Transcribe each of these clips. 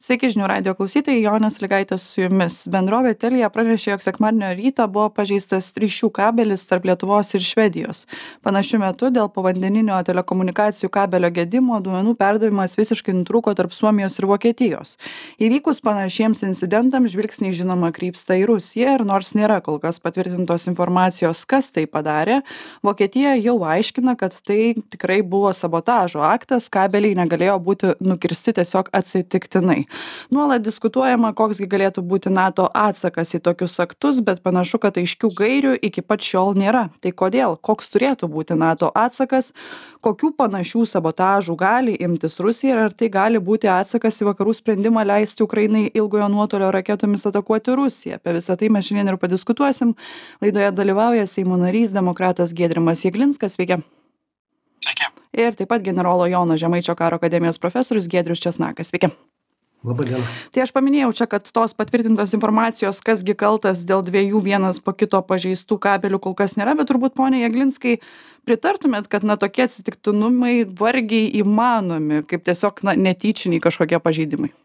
Sveiki žinių radio klausytojai, Jonė Sąlygaitė su jumis. Bendrovė Telia pranešė, jog sekmadienio rytą buvo pažeistas ryšių kabelis tarp Lietuvos ir Švedijos. Panašiu metu dėl povandeninio telekomunikacijų kabelio gedimo duomenų perdavimas visiškai nutrūko tarp Suomijos ir Vokietijos. Įvykus panašiems incidentams žvilgsniai žinoma krypsta į Rusiją ir nors nėra kol kas patvirtintos informacijos, kas tai padarė, Vokietija jau aiškina, kad tai tikrai buvo sabotažo aktas, kabeliai negalėjo būti nukirsti tiesiog atsitiktinai. Nuolat diskutuojama, koksgi galėtų būti NATO atsakas į tokius aktus, bet panašu, kad aiškių gairių iki pat šiol nėra. Tai kodėl? Koks turėtų būti NATO atsakas? Kokių panašių sabotažų gali imtis Rusija ir ar tai gali būti atsakas į vakarų sprendimą leisti Ukrainai ilgojo nuotolio raketomis atakuoti Rusiją? Apie visą tai mes šiandien ir padiskutuosim. Laidoje dalyvauja Seimo narys demokratas Giedrimas Jeglinskas. Sveiki. Sveiki. Ir taip pat generolo Jono Žemaičio karo akademijos profesorius Giedrius Česnakas. Sveiki. Labai diena. Tai aš paminėjau čia, kad tos patvirtintos informacijos, kasgi kaltas dėl dviejų vienas po kito pažeistų kabelių kol kas nėra, bet turbūt, pone Jeglinskai, pritartumėt, kad tokie atsitiktinumai vargiai įmanomi, kaip tiesiog netyčiniai kažkokie pažeidimai.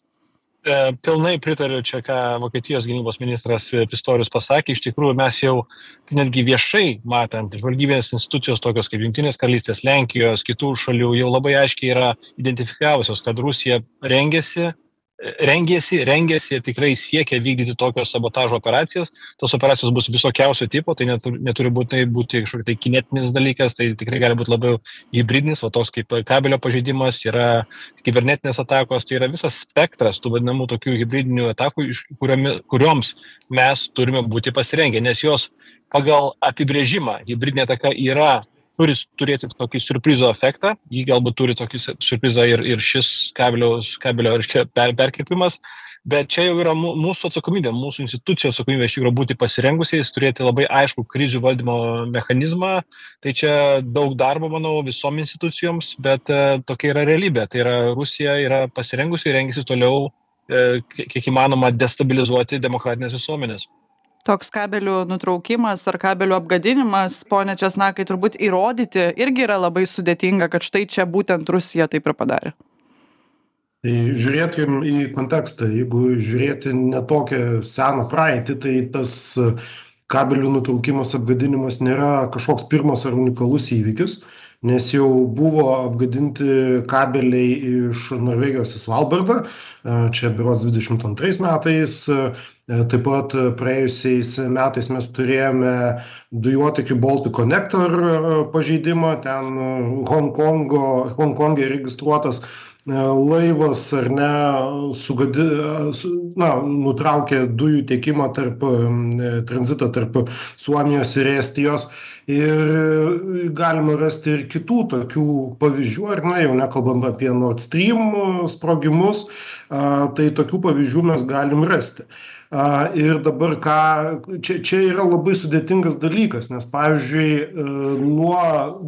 Pilnai pritariu čia, ką Vokietijos gynybos ministras Pistorius pasakė. Iš tikrųjų, mes jau netgi viešai matant, žvalgybinės institucijos tokios kaip Jungtinės karalystės, Lenkijos, kitų šalių jau labai aiškiai yra identifikavusios, kad Rusija rengėsi ir tikrai siekia vykdyti tokios sabotažo operacijas. Tos operacijos bus visokiausio tipo, tai neturi būti kažkokia tai kinetinis dalykas, tai tikrai gali būti labiau hybridinis, o toks kaip kabelio pažeidimas, yra kibernetinės atakos, tai yra visas spektras tų vadinamų tokių hybridinių atakų, kurioms mes turime būti pasirengę, nes jos pagal apibrėžimą hybridinė ataka turi turėti tokį siurprizo efektą, jį galbūt turi tokį siurprizą ir šis kabelio perkirpimas, bet čia jau yra mūsų atsakomybė, mūsų institucijų atsakomybė iš tikrųjų būti pasirengusiais, turėti labai aišku krizių valdymo mechanizmą, tai čia daug darbo, manau, visom institucijoms, bet tokia yra realybė, tai yra Rusija yra pasirengusi ir rengėsi toliau, kiek įmanoma, destabilizuoti demokratinės visuomenės. Toks kabelių nutraukimas ar kabelių apgadinimas, pone Česnakai, turbūt įrodyti irgi yra labai sudėtinga, kad štai čia būtent Rusija taip ir padarė. Tai žiūrėkim į kontekstą. Jeigu žiūrėti ne tokią seną praeitį, tai tas kabelių nutraukimas, apgadinimas nėra kažkoks pirmas ar unikalus įvykis, nes jau buvo apgadinti kabeliai iš Norvegijos į Svalbardą, čia berods 22 metais, taip pat praėjusiais metais mes turėjome dujotiekio Baltic Connector pažeidimą, ten Honkonge registruotas laivas ar ne nutraukė dujų tiekimą tranzitą tarp Suomijos ir Estijos. Ir galima rasti ir kitų tokių pavyzdžių, ar ne, jau nekalbam apie Nord Stream sprogimus, tai tokių pavyzdžių mes galim rasti. Ir dabar čia yra labai sudėtingas dalykas, nes pavyzdžiui nuo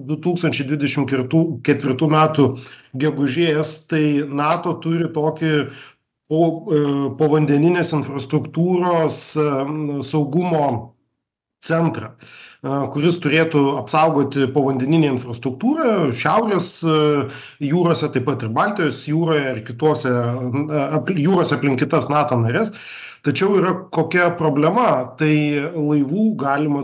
2024 metų gegužės tai NATO turi tokį povandeninės infrastruktūros saugumo centrą, kuris turėtų apsaugoti povandeninę infrastruktūrą Šiaurės jūrose, taip pat ir Baltijos jūroje ir kitose jūrose aplink kitas NATO narės. Tačiau yra kokia problema, tai laivų galima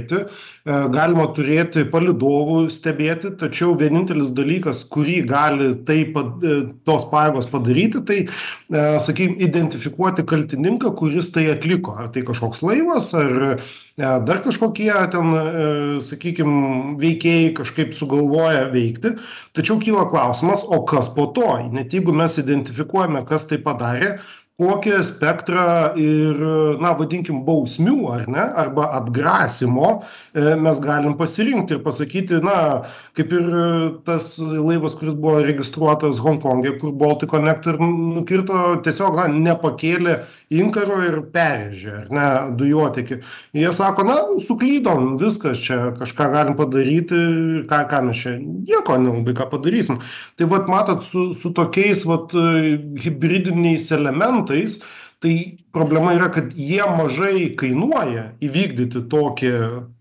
turėti palydovų stebėti, tačiau vienintelis dalykas, kurį gali tos pajėgos padaryti, tai, sakykime, identifikuoti kaltininką, kuris tai atliko. Ar tai kažkoks laivas, ar dar kažkokie ten, sakykime, veikėjai kažkaip sugalvoja veikti. Tačiau kyla klausimas, o kas po to? Net jeigu mes identifikuojame, kas tai padarė, kokią spektrą ir, vadinkim, bausmių, ar ne, arba atgrasimo mes galim pasirinkti ir pasakyti, kaip ir tas laivas, kuris buvo registruotas Honkonge, kur Baltic Connector nukirto, tiesiog, nepakėlė inkaro ir perrėžė, ar ne, dujotiekį. Jie sako, suklydom, viskas čia, kažką galim padaryti, ką mes čia, nieko nelabai ką padarysim. Tai matot, su tokiais hibridiniais elementais, tai problema yra, kad jie mažai kainuoja įvykdyti tokį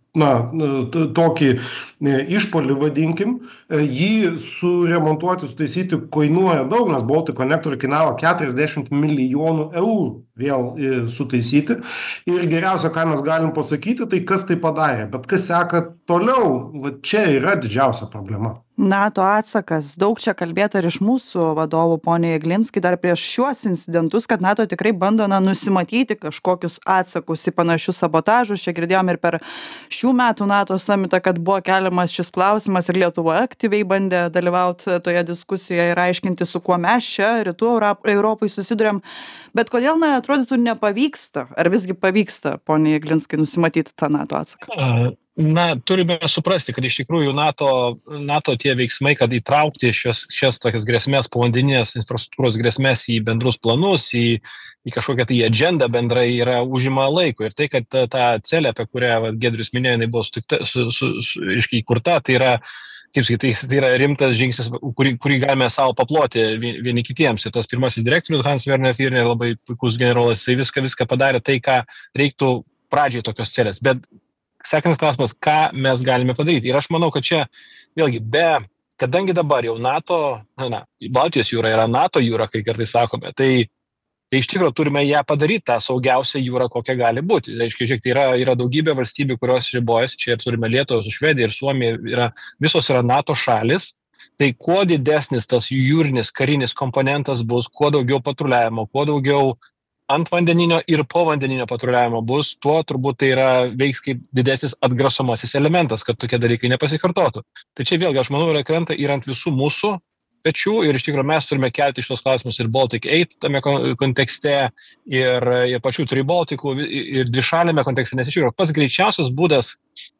tokį išpuolį, vadinkim, jį suremontuoti, sutaisyti kainuoja daug, nes Baltic Connector kainavo 40 milijonų eurų vėl sutaisyti. Ir geriausia, ką mes galim pasakyti, tai kas tai padarė. Bet kas seka toliau, va čia yra didžiausia problema. NATO atsakas. Daug čia kalbėta ir iš mūsų vadovų, pone Jeglinskai, dar prieš šiuos incidentus, kad NATO tikrai bando nusimatyti kažkokius atsakus į panašius sabotažus. Čia girdėjom ir per šių metų NATO samitą, kad buvo keliamas šis klausimas ir Lietuva aktyviai bandė dalyvauti toje diskusijoje ir aiškinti, su kuo mes čia rytų Europai susidurėm. Bet kodėl, atrodytų, nepavyksta? Ar visgi pavyksta, pone Jeglinskai, nusimatyti tą NATO atsaką? Turime suprasti, kad iš tikrųjų NATO tie veiksmai, kad įtraukti šias tokias grėsmės, povandeninės infrastruktūros grėsmės į bendrus planus, į kažkokią tai agendą bendrai yra užima laiko. Ir tai, kad ta celė, apie kurią Giedrius minėjo, jinai buvo įkurta, tai yra, kaip sakyti, tai yra rimtas žingsnis, kurį galime savo paploti vieni kitiems. Ir tas pirmasis direktorius Hans Werner Firner, labai puikus generolas, jisai viską padarė tai, ką reiktų pradžiai tokios celės. Bet sekantis klausimas, ką mes galime padaryti. Ir aš manau, kad čia vėlgi, kadangi dabar jau NATO, Baltijos jūra yra NATO jūra, kai kartais sakome, tai iš tikrųjų turime ją padaryti tą saugiausią jūrą, kokia gali būti. Reiškia, žiūrėk, tai yra daugybė valstybių, kurios ribojasi, čia ir turime Lietuvą, su Švedija ir Suomija, visos yra NATO šalis. Tai kuo didesnis tas jūrinis karinis komponentas bus, kuo daugiau patruliavimo, kuo daugiau antvandeninio ir povandeninio patruliavimo bus, tuo turbūt tai veiks kaip didesnis atgrasomasis elementas, kad tokie dalykai nepasikartotų. Tai čia vėlgi, aš manau, yra krenta ir ant visų mūsų pečių ir iš tikrųjų mes turime kelti šitos klausimus ir Baltic 8 tame kontekste ir pačių Tribaltikų ir dvišalėme kontekste, nes iš tikrųjų pats greičiausias būdas,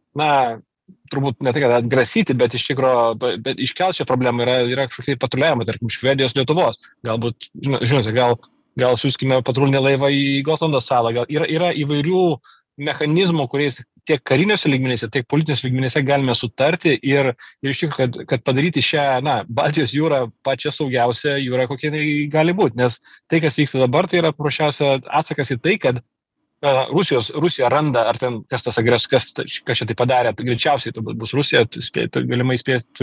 turbūt ne tai, kad atgrasyti, bet iš tikrųjų, iškelti šią problemą yra kažkokie patruliavimai, tarkim, Švedijos, Lietuvos. Galbūt, žinote, gal siūskime patrulinį laivą į Gotlando salą. Gal yra įvairių mechanizmų, kuriais tiek kariniuose lygmenyse, tiek politiniuose lygmenyse galime sutarti ir iš tikrųjų, kad padaryti šią, Baltijos jūrą pačią saugiausią jūrą, kokia jinai gali būti. Nes tai, kas vyksta dabar, tai yra paprasčiausia atsakas į tai, kad Rusija randa, ar ten kas tas agresorius, kas čia tai padarė, tai greičiausiai turbūt bus Rusija, galime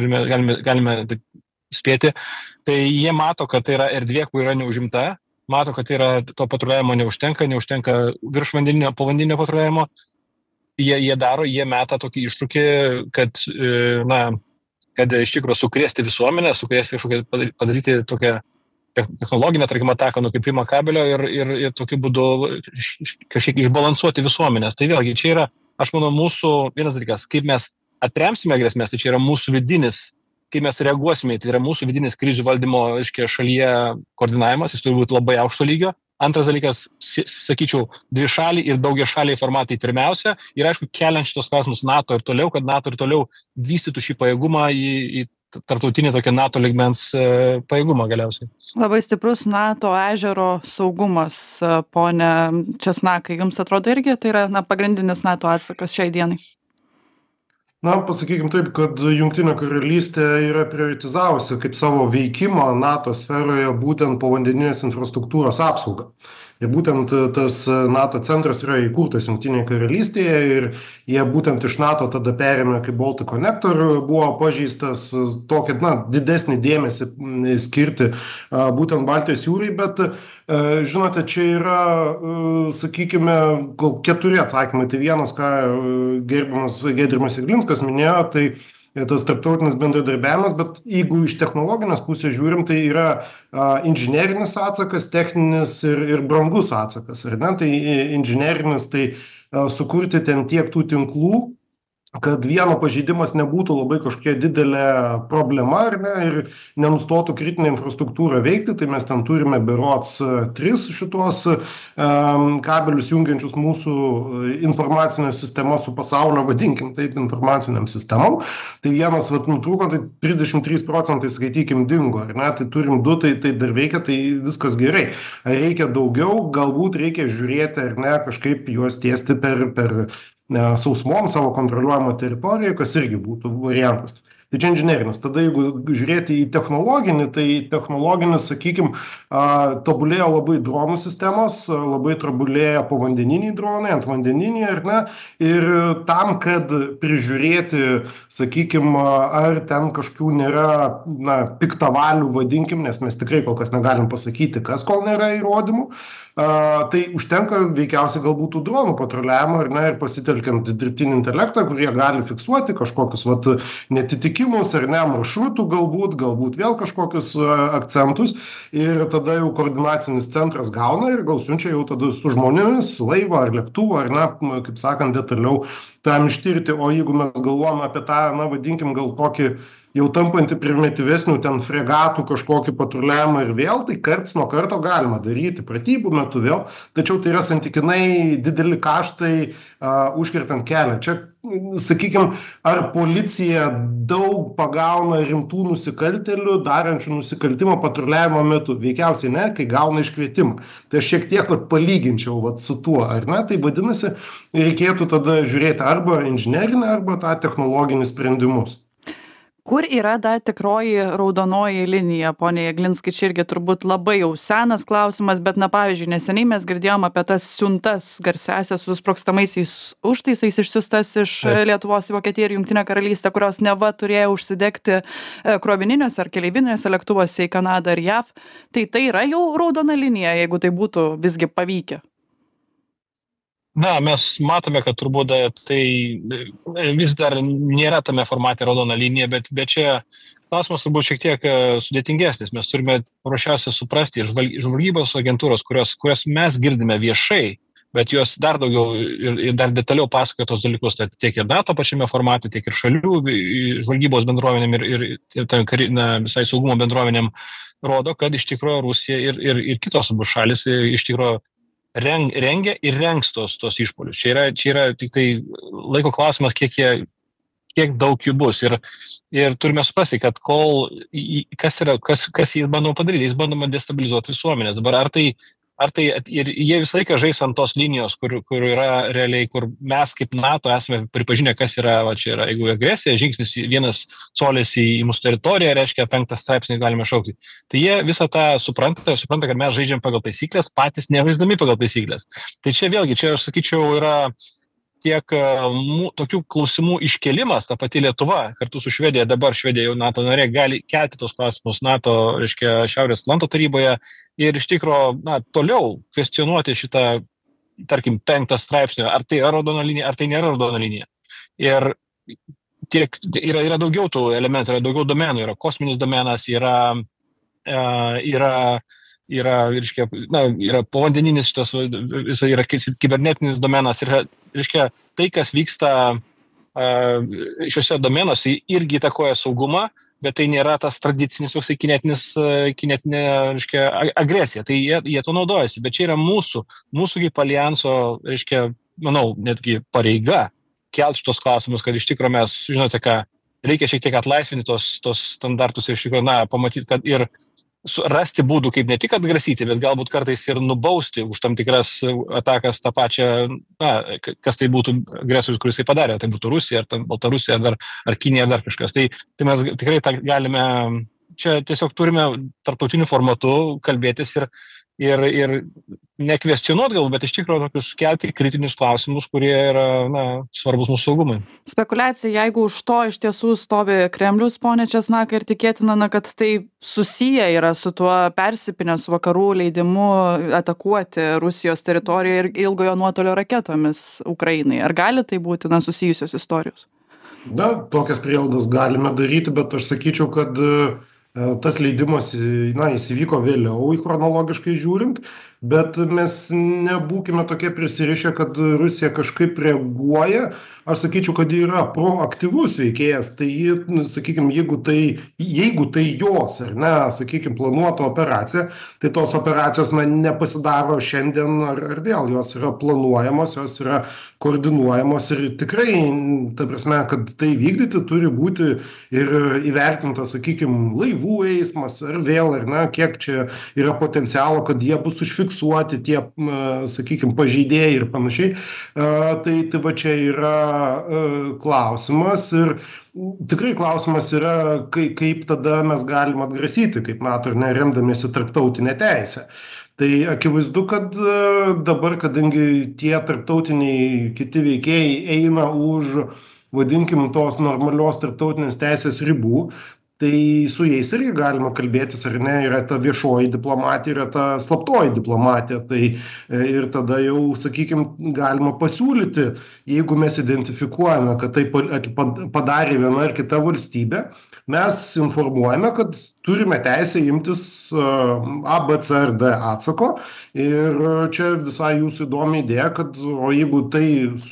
spėti. Tai jie mato, kad tai yra erdvė, kur yra neužimta. Mato, kad to patruliavimo neužtenka virš vandeninio, povandeninio patruliavimo. Jie meta tokį iššūkį, kad iš tikrųjų sukrėsti visuomenę, padaryti tokią technologinę, tarkim, ataką, nukreipimą kabelio ir tokiu būdu kažkiek išbalansuoti visuomenės. Tai vėlgi, čia yra, aš manau, mūsų vienas dalykas, kaip mes atremsime grėsmės, tai čia yra mūsų vidinis, kaip mes reaguosime, tai yra mūsų vidinis krizių valdymo šalyje koordinavimas, jis turi būti labai aukšto lygio. Antras dalykas, sakyčiau, dvišaliai ir daugiašaliai formatai pirmiausia ir aišku, keliant šitos klausimus NATO ir toliau, kad NATO ir toliau vystytų šį pajėgumą į tarptautinį tokį NATO lygmens pajėgumą galiausiai. Labai stiprus NATO ežero saugumas, pone Česnakai, jums atrodo irgi tai yra pagrindinis NATO atsakas šiai dienai? Pasakykim taip, kad Jungtinė karalystė yra prioritizavusi kaip savo veikimo NATO sferoje būtent povandeninės infrastruktūros apsaugą. Ir būtent tas NATO centras yra įkurtas Jungtinėje karalystėje ir jie būtent iš NATO tada perėmė, kaip Baltic Connector buvo pažeistas, tokį didesnį dėmesį skirti būtent Baltijos jūrai, bet žinote, čia yra, sakykime, gal 4 atsakymai. Tai vienas, ką gerbiamas Giedrimas Jeglinskas minėjo, tai tas tarptautinis bendradarbiavimas, bet jeigu iš technologinės pusės žiūrim, tai yra inžinerinis atsakas, techninis ir brangus atsakas. Tai inžinerinis, tai sukurti ten tiek tų tinklų, kad vieno pažeidimas nebūtų labai kažkokia didelė problema, ir nenustotų kritinė infrastruktūra veikti. Tai mes ten turime berods 3 šitos kabelius jungiančius mūsų informacinę sistemą su pasaulio, vadinkim taip, informaciniam sistemom. Tai vienas nutrūko, tai 33%, skaitykim, dingo. Tai turim 2, tai dar veikia, tai viskas gerai. Ar reikia daugiau? Galbūt reikia žiūrėti, kažkaip juos tiesti per sausmom savo kontroliuojamą teritoriją, kas irgi būtų variantas. Tai čia inžinerinis. Tada jeigu žiūrėti į technologinį, tai technologinis, sakykim, tobulėjo labai dronų sistemos, labai tobulėjo povandeniniai dronai, antvandeniniai, ar ne? Ir tam, kad prižiūrėti, sakykim, ar ten kažkokių nėra, piktavalių, vadinkim, nes mes tikrai kol kas negalim pasakyti, kas kol nėra įrodymų, tai užtenka veikiausiai galbūt tų dronų patruliavimo ir pasitelkiant dirbtinį intelektą, kurie gali fiksuoti kažkokius netitikimus ar ne maršrutų, galbūt vėl kažkokius akcentus, ir tada jau koordinacinis centras gauna ir gal siunčia jau tada su žmonėmis laivą ar lėktuvą ar ne, kaip sakant, detaliau tam ištirti. O jeigu mes galvojam apie tą, vadinkim, gal tokį jau tampantį primityvesnių ten fregatų kažkokį patruliavimą ir vėl, tai karts nuo karto galima daryti pratybų metu vėl, tačiau tai yra santykinai dideli kaštai užkirtant kelią. Čia, sakykime, ar policija daug pagauna rimtų nusikaltėlių, darančių nusikaltimą patruliavimo metu? Veikiausiai ne, kai gauna iškvietimą. Tai aš šiek tiek palyginčiau su tuo, ar ne? Tai vadinasi, reikėtų tada žiūrėti arba inžinerinę, arba tą technologinį sprendimus. Kur yra ta tikroji raudonoji linija, pone Jeglinskai, čia irgi turbūt labai jau senas klausimas, bet, pavyzdžiui, neseniai mes girdėjom apie tas siuntas garsiasias su sprogstamaisiais užtaisais išsiųstas iš Lietuvos į Vokietiją ir Jungtinę karalystę, kurios neva turėjo užsidegti krovininiuose ar keleiviniuose lėktuvuose į Kanadą ir JAV. Tai yra jau raudona linija, jeigu tai būtų visgi pavykę. Mes matome, kad turbūt tai vis dar nėra tame formate raudona linija, bet čia klausimas turbūt šiek tiek sudėtingesnis. Mes turime paprasčiausiai suprasti žvalgybos agentūros, kurias mes girdime viešai, bet jos dar daugiau ir dar detaliau pasakoja tos dalykus, tai tiek ir NATO pačiame formate, tiek ir šalių žvalgybos bendruomenėm ir visai saugumo bendruomenėm rodo, kad iš tikrųjų Rusija ir kitos abu šalis iš tikrųjų rengia ir rengs tos išpuolius. Čia yra tik tai laiko klausimas, kiek daug jų bus. Ir turime suprasti, kad kas jais bandoma padaryti, jais bandoma destabilizuoti visuomenės. Dabar ar tai ir jie visą laiką žais ant tos linijos, kur yra realiai, kur mes kaip NATO esame pripažinę, kas yra, čia yra, jeigu agresija, žingsnis 1 colis į mūsų teritoriją, reiškia 5 straipsnį galime šaukti. Tai jie visą tą supranta, kad mes žaidžiam pagal taisyklės, patys nevaisdami pagal taisyklės. Tai čia vėlgi, aš sakyčiau, yra tiek tokių klausimų iškėlimas, ta pati Lietuva, kartu su Švedija, dabar Švedija jau NATO narė, gali kelti tos klausimus NATO, reiškia, Šiaurės Atlanto taryboje ir iš tikro, toliau kvestionuoti šitą, tarkim, 5 straipsnio, ar tai yra raudona linija, ar tai nėra raudona linija. Ir yra daugiau tų elementų, yra daugiau domenų, yra kosminis domenas, yra povandeninis šitas, yra kibernetinis domenas, reiškia, tai, kas vyksta šiuose domenuose, irgi įtakoja saugumą, bet tai nėra tas tradicinis kinetinė, reiškia, agresija. Tai jie to naudojasi, bet čia yra mūsų kaip alijanso, reiškia, manau, netgi pareiga kelti šitos klausimus, kad iš tikrųjų mes, žinote ką, reikia šiek tiek atlaisvinti tos standartus ir iš tikrųjų, pamatyti, kad ir rasti būdų, kaip ne tik atgrasyti, bet galbūt kartais ir nubausti už tam tikras atakas tą pačią, kas tai būtų agresorius, kuris tai padarė, tai būtų Rusija, ar Baltarusija, ar Kinija, ar dar kažkas. Tai mes tikrai tą galime, čia tiesiog turime tarptautiniu formatu kalbėtis ir nekvestionuoti galbūt, bet iš tikrųjų tokius kelti kritinius klausimus, kurie yra svarbus mūsų saugumui. Spekulacija, jeigu už to iš tiesų stovi Kremlius, ponė Česnakai, ir tikėtina, kad tai susiję yra su tuo persipinę su vakarų leidimu atakuoti Rusijos teritoriją ir ilgojo nuotolio raketomis Ukrainai. Ar gali tai būti susijusios istorijos? Tokias prielaidas galime daryti, bet aš sakyčiau, kad tas leidimas, įsivyko vėliau, chronologiškai žiūrint, bet mes nebūkime tokie prisirišę, kad Rusija kažkaip reaguoja. Aš sakyčiau, kad yra proaktyvus veikėjas, tai, sakykime, jeigu tai jos, ar ne, sakykime, planuota operacija, tai tos operacijos nepasidaro šiandien ar vėl, jos yra planuojamos, jos yra koordinuojamos ir tikrai, ta prasme, kad tai vykdyti turi būti ir įvertintas, sakykime, laivų eismas, ar vėl, ar ne, kiek čia yra potencialo, kad jie bus užfiksuoti tie, sakykime, pažeidėjai ir panašiai. Tai va čia yra klausimas ir tikrai klausimas yra, kaip tada mes galim atgrasyti, kaip NATO, ar ne, remdamiesi tarptautinę teisę. Tai akivaizdu, kad dabar, kadangi tie tarptautiniai kiti veikėjai eina už, vadinkim, tos normalios tarptautinės teisės ribų, tai su jais irgi galima kalbėtis, ar ne, yra ta viešoji diplomatija, yra ta slaptoji diplomatija, tai ir tada jau, sakykim, galima pasiūlyti, jeigu mes identifikuojame, kad tai padarė viena ar kita valstybė, mes informuojame, kad turime teisę imtis A, B, C ir D atsako ir čia visai jūsų įdomi idėja, kad o jeigu tai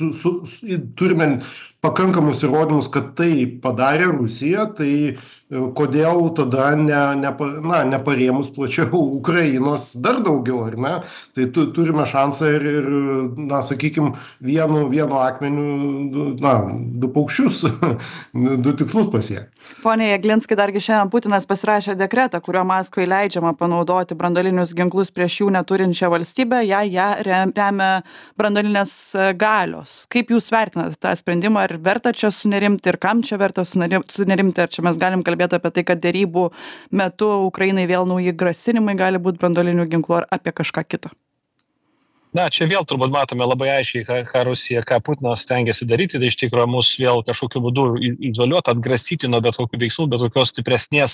turime pakankamus įrodymus, kad tai padarė Rusija, tai kodėl tada neparėmus plačiau Ukrainos dar daugiau, ar ne? Tai turime šansą ir sakykim, vienu akmeniu, du paukščius, du tikslus pasiekti. Pone Jeglinskai, dargi šiandien Putinas pasirašė dekretą, kuriuo Maskvai leidžiama panaudoti branduolinius ginklus prieš jų neturinčią valstybę, jei ją remia branduolinės galios. Kaip jūs vertinate tą sprendimą, ar verta čia sunerimti ir kam čia verta sunerimti, ar čia mes galim kalbėti apie tai, kad derybų metu Ukrainai vėl nauji grasinimai gali būti branduolinių ginklų, ar apie kažką kitą? Na, čia vėl turbūt matome labai aiškiai, ką Rusija, ką Putinas stengiasi daryti, tai iš tikrųjų mus vėl kažkokiu būdu izoliuoti, atgrasyti nuo bet kokių veiksmų, bet tokios stipresnės,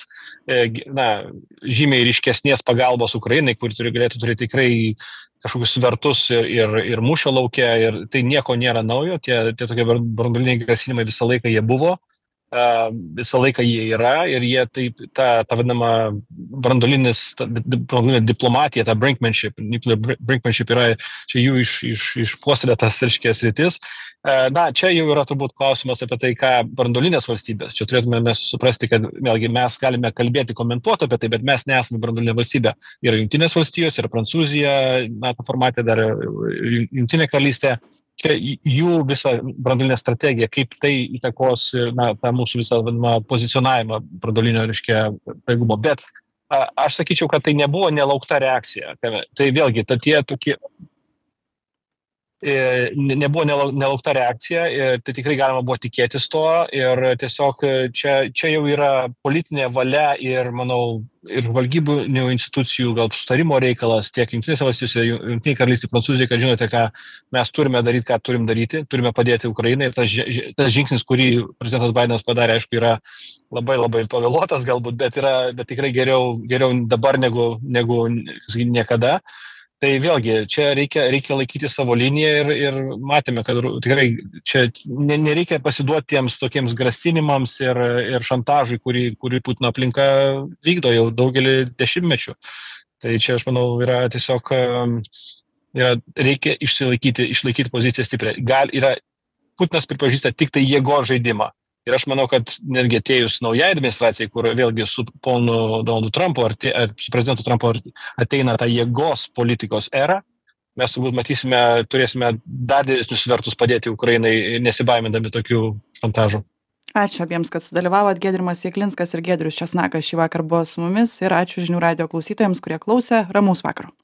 žymiai ryškesnės pagalbos Ukrainai, kuri galėtų turėti tikrai kažkokius svertus ir mūšio lauke, ir tai nieko nėra naujo, tie tokie branduoliniai grasinimai visą laiką jie buvo. Visą laiką jie yra ir jie taip, ta vadinama branduolinė diplomatija, ta brinkmanship yra čia jų išpuoselėtas sritis. Na, čia jau yra turbūt klausimas apie tai, ką branduolinės valstybės. Čia turėtume mes suprasti, kad vėlgi mes galime kalbėti, komentuoti apie tai, bet mes nesame branduolinė valstybė. Yra Jungtinės valstijos, yra Prancūzija, NATO formate dar Jungtinė karalystė. Čia jų visa branduolinė strategija, kaip tai įtakos tą mūsų visą pozicionavimą branduolinio, pajėgumo. Bet aš sakyčiau, kad tai nebuvo nelaukta reakcija. Tai vėlgi, nebuvo nelaukta reakcija, tai tikrai galima buvo tikėtis to ir tiesiog čia jau yra politinė valia ir, manau, ir žvalgybinių institucijų gal sutarimo reikalas tiek Jungtinėse valstijose, Jungtinėje karalystėje, Prancūzijoje, kad žinote, ką mes turime daryti, ką turim daryti, turime padėti Ukrainai ir tas žingsnis, kurį prezidentas Bidenas padarė, aišku, yra labai labai pavėluotas galbūt, bet tikrai geriau dabar negu niekada. Tai vėlgi, čia reikia laikyti savo liniją ir matėme, kad tikrai čia nereikia pasiduoti tiems tokiems grasinimams ir šantažui, kurį Putino aplinka vykdo jau daugelį dešimtmečių. Tai čia, aš manau, yra tiesiog reikia išlaikyti poziciją stipriai. Putinas pripažįsta tik tai jėgos žaidimą. Ir aš manau, kad netgi atėjus naujai administracijai, kur vėlgi su ponu Donaldu Trumpu ar su prezidentu Trumpu ateina ta jėgos politikos era, mes turbūt turėsime dar didesnius svertus padėti Ukrainai, nesibaimindami tokių šantažų. Ačiū abiems, kad sudalyvavot. Giedrimas Jeglinskas ir Giedrius Česnakas šį vakar buvo su mumis ir ačiū žinių radijo klausytojams, kurie klausė. Ramaus vakaro.